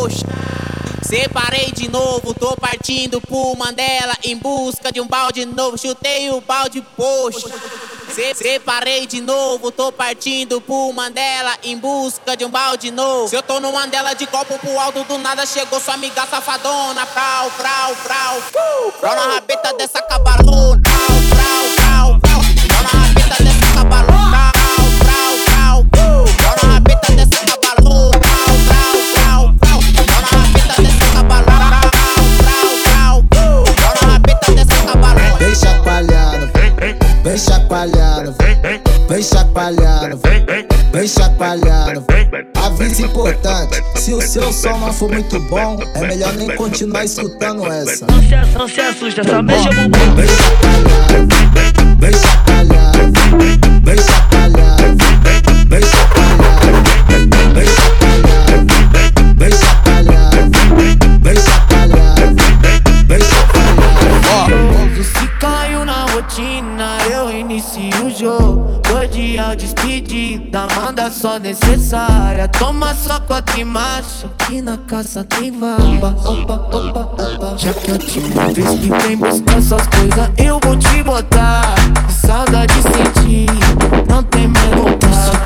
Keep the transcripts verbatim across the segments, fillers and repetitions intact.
poxa. Separei de novo, tô partindo pro Mandela em busca de um balde novo. Chutei o balde, poxa. Se separei de novo, tô partindo pro Mandela em busca de um balde novo. Se eu tô no Mandela de copo pro alto, do nada chegou sua amiga safadona. Frau, frau, frau, uh, frau na rabeta dessa cabalona. Frau, frau, frau, frau, frau na rabeta dessa cabalona. Frau, frau, frau, uh, frau na rabeta dessa cabalona. Frau, frau, frau, frau, frau na rabeta dessa cabalona. Frau, frau, frau, uh, frau na rabeta dessa cabalona. Vem chacoalhando, vem chacoalhando, vem chacoalhando, vem chacoalhando. Aviso importante, se o seu som não for muito bom, é melhor nem continuar escutando essa. Não se, não se assusta, só mexe o bumbum. Vem chacoalhando, vem chacoalhando, vem chacoalhando, vem chacoalhando, vem chacoalhando, vem chacoalhando, vem chacoalhando, vem chacoalhando. Se caiu na rotina, eu inicio o jogo. Cordial despedida, manda só necessária. Toma só quatro marcha, aqui na casa tem baba. Opa, opa, opa. Já que a última vez que vem buscar essas coisas, eu vou te botar. Saudade sentir, não tem mais vontade.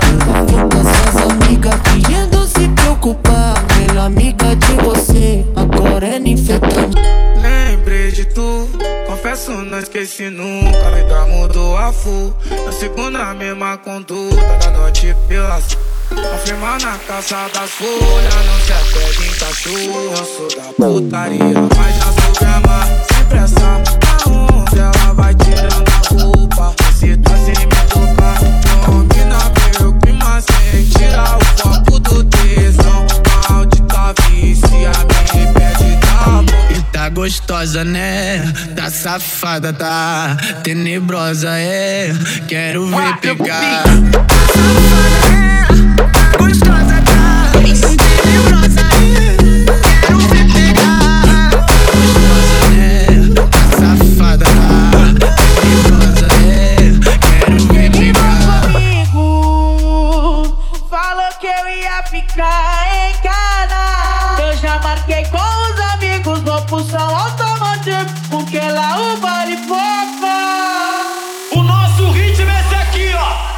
Essas amigas querendo se preocupar. Melhor amiga de você, agora é ninfetante. Lembrei de tu, confesso não esqueci nunca. A vida mudou a full, eu sigo na mesma conduta da noite pelas. Afirmar na caça das folhas, não se apega em cachorro. Eu sou da putaria, mas já sou grama. Sempre essa onda, ela vai tirando a roupa. Se tá sem me tocar, domina meu clima sem tirar o foco do tesão. Maldita vícia, me impede da boca. E tá gostosa, né? Tá safada, tá tenebrosa, é. Quero ver pegar. Gostosa, tá tenebrosa, é. Quero ver pegar. Gostosa, né? Tá safada, tá tenebrosa, é. Quero ver pegar. Amigo falou que eu ia ficar em casa. Eu já marquei com os amigos, vou pro salão automotivo, porque lá o baile fofa. O nosso ritmo é esse aqui, ó.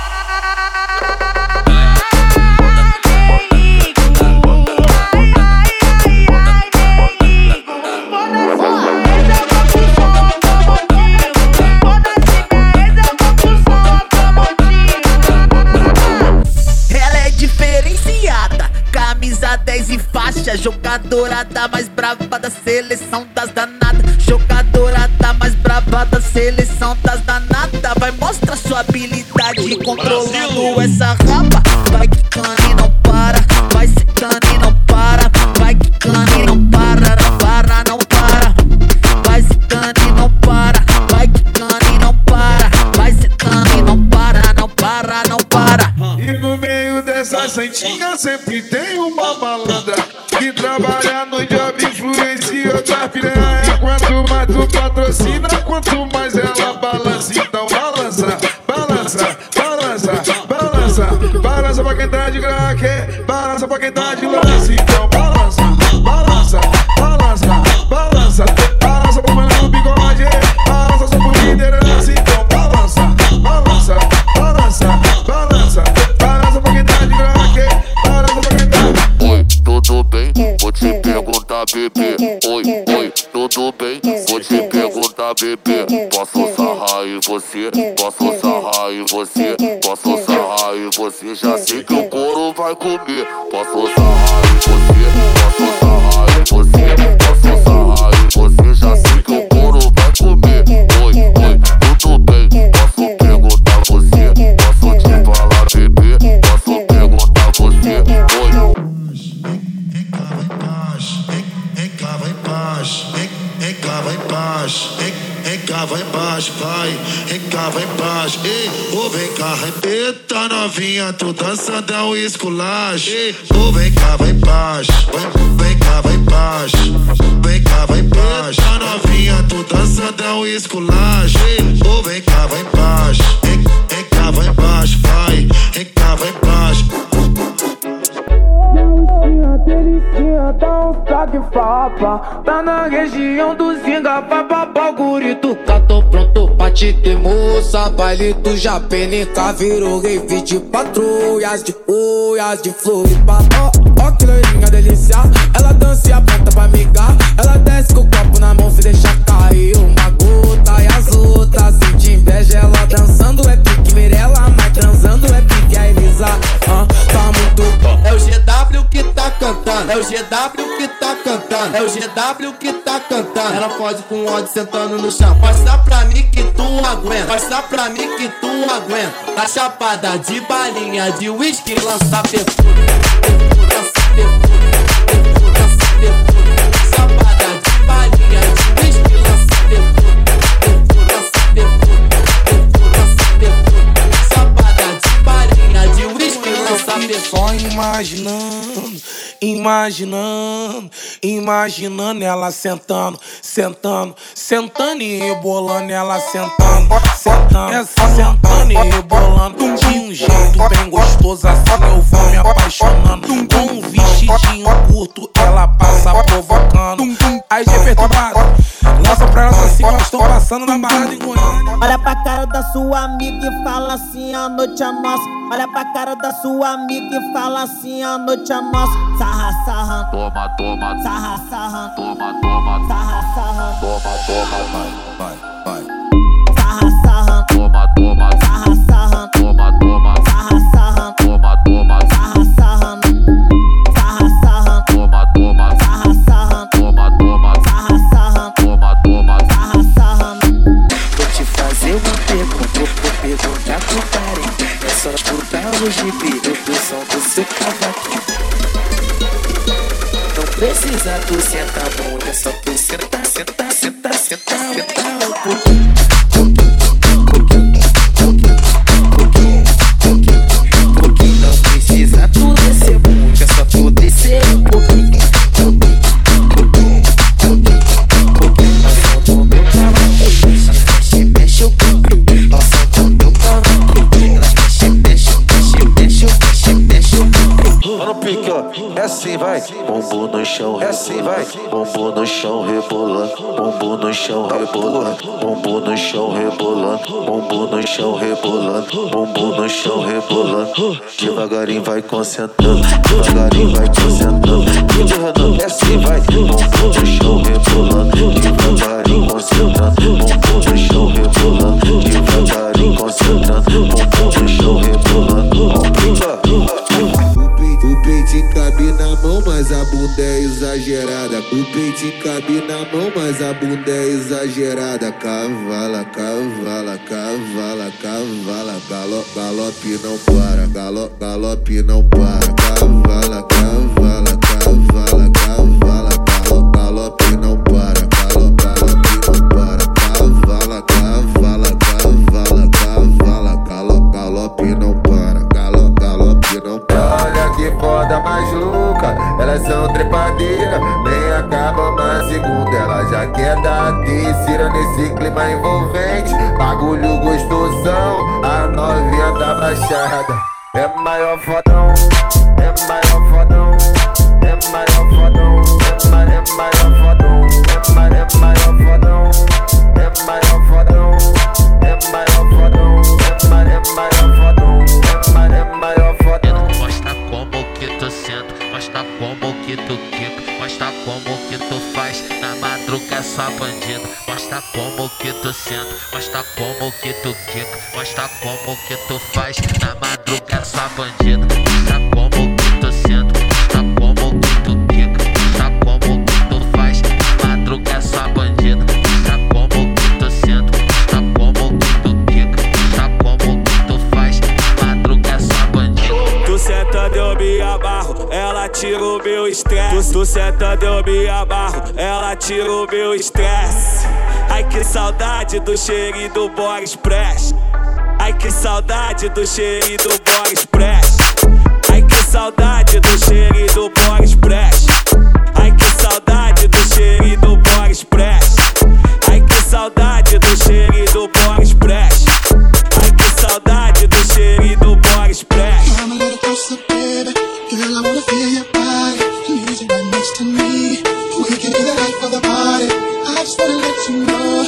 dez e faixa, jogadora da mais brava da seleção das danadas. Jogadora da mais brava da seleção das danadas. Vai mostrar sua habilidade controlando essa raba. Vai quicando e não para, vai secando e não para. Vai quicando e não para, não para, não para. Vai secando e não para, vai quicando e não para. Vai secando e não para, não para, não para. E no meio dessa santinha sempre tem uma malandra que trabalha no job, influencia outra piranha. Quanto mais tu patrocina, quanto mais ela balança. Então balança, balança, balança, balança. Balança pra quem tá de craque, balança pra quem tá de lance. Então balança, balança, balança, balança. Balança pro mano do bigode, balança só por liderança. Então balança, balança, balança, balança. Balança pra quem tá de craque, balança pra quem tá. Oi, tudo bem? Vou te perguntar, bebê. Oi, oi, tudo bem? Vou te perguntar, bebê. Posso sarrar em você? Posso sarrar em você? Posso sarrar em você? Já sei que o couro vai comer. Posso sarrar em você? Posso sarrar em você? Posso sarrar em você? Já sei que o couro vai comer. Oi, oi, tudo bem? Posso perguntar você? Posso te falar, bebê? Posso perguntar você? Oi. Enclava em paz, enclava em paz, enclava em paz, vai, enclava em paz, ei, ô vem cá, eita novinha, tu dançando é um esculacho, ei, ô vem cá, vai em paz, vem cá, vai em paz, vem cá, vai em paz, eita novinha, tu dançando é um esculacho, ei, ô vem cá, vai em paz, enclava em paz, vai, enclava em paz. Delicia, fodão, só que fapa. Tá na região do Zinga, vai babá o gurito. Tá, tô pronto pra te ter moça. Baile do Japenica virou rave de patrulhas, de uias, de Floripa. Ó, ó que loirinha delícia. Ela dança e aponta pra migar. Ela desce com o copo na mão, se deixa cair uma gota. E as outras sente inveja. Ela dançando é pique Mirella, mas transando é pique a Elisa. Ah, tá muito bom. É o G W que tá cantando, é o G W que tá cantando, é o G W que tá cantando. Ela pode com ódio sentando no chão. Passa pra mim que tu aguenta, passa pra mim que tu aguenta. Tá chapada de balinha, de whisky, lança perfume, lança perfume, lança perfume. Chapada de balinha, de whisky, lança perfume, lança perfume, lança perfume. Chapada de balinha, de whisky, lança perfume. Só imaginando, imaginando, imaginando ela sentando, sentando, sentando e rebolando, ela sentando, sentando, essa sentando e rebolando de um jeito bem gostoso, assim eu vou me apaixonando. Com um vestidinho curto ela passa provocando. Aí de perturbado, lança pra elas assim, elas estão passando na barrada em Goiânia. Olha pra cara da sua amiga e fala assim, a noite é nossa. Olha pra cara da sua amiga e fala assim, a noite é nossa. Sarra, sarra, Toma, toma, sarra, sarra, toma, toma, sarra, sarra, toma, toma, vai, vai, vai. sarra, sarra, Toma, toma, sarra, sarra, toma, toma, sarra, sarra, toma, toma, sarra, sarra, sarra, sarra, toma, toma, sarra, sarra, toma, toma, sarra, sarra, toma, toma. sarra, sarra. Vou te fazer uma pergunta, vou perguntar pro parente. É só escutar o gibi, o som do seu cavaquinho. Não precisa tu sentar a bunda, é só tu sentar, sentar, sentar, sentar, sentar um pouquinho. Não precisa tu descer muito, é só tu descer um pouquinho. Nossa, do meu cavaquinho, mexe, mexe o pouquinho. Nossa, do meu cavaquinho, mexe, mexe, mexe, mexe, mexe, mexe o pouquinho. Mano, pique, ó, é assim, vai. Bumbum no chão, é assim, vai. Bumbum no chão, rebolando. Bumbum no chão, rebolando. Bumbum no chão, rebolando. Bumbum no chão, rebolando. Bumbum no chão, rebolando. Devagarinho vai concentrando. Devagarinho vai concentrando. É assim, vai. Bumbum no chão, rebolando. Devagarinho concentrando. Bumbum no chão, rebolando. Devagarinho concentrando. Bumbum no chão, rebolando. O peitinho cabe na mão, mas a bunda é exagerada. O peitinho cabe na mão, mas a bunda é exagerada. Cavala, cavala, cavala, cavala. Galo, galope não para, galo, galope não para. Cavala, cavala, cavala, cavala. Galo, galope não para, galo, galope não para. Cavala, cavala, cavala, cavala. Galo, galope não para, galo, galope não para. Olha que foda mais louca, elas são trepadeiras, nem acaba uma segunda, ela já quer dar terceira nesse clima envolvente. Bagulho gostosão, a novinha da baixada. É maior fodão, é maior fodão, é maior fodão, é maior, é maior fodão, é maior, é maior fodão, é maior fodão, é maior fodão, é maior, é maior fodão, é maior, é maior fodão. Mostra como que tu senta, mostra como que tu quica, mostra como que tu faz na madruga essa bandida. Mostra como que tu senta, mostra como que tu quica, mostra como que tu faz na madruga essa bandida. Mostra como que tu senta, mostra como que tu quica, mostra como que tu faz na madruga essa bandida. Mostra como que tu senta, mostra como que tu quica, mostra como que tu faz na madruga essa bandida. Tu sentando eu me amarro, ela tira o meu estresse. Tu sentando eu me amarro, ela tira o meu estresse. Ai que saudade do cheirinho do Bora Express. Ai que saudade do cheirinho do Bora Express. Ai que saudade do cheirinho do Bora Express. Ai que saudade do cheirinho do Bora Express. Ai que saudade do cheirinho do Bora Express. Ai que saudade do cheirinho do Bora Express. I'm a little closer, baby, 'cause I wanna feel your body. You need it right next to me. We can be the life of the party. I just wanna let you know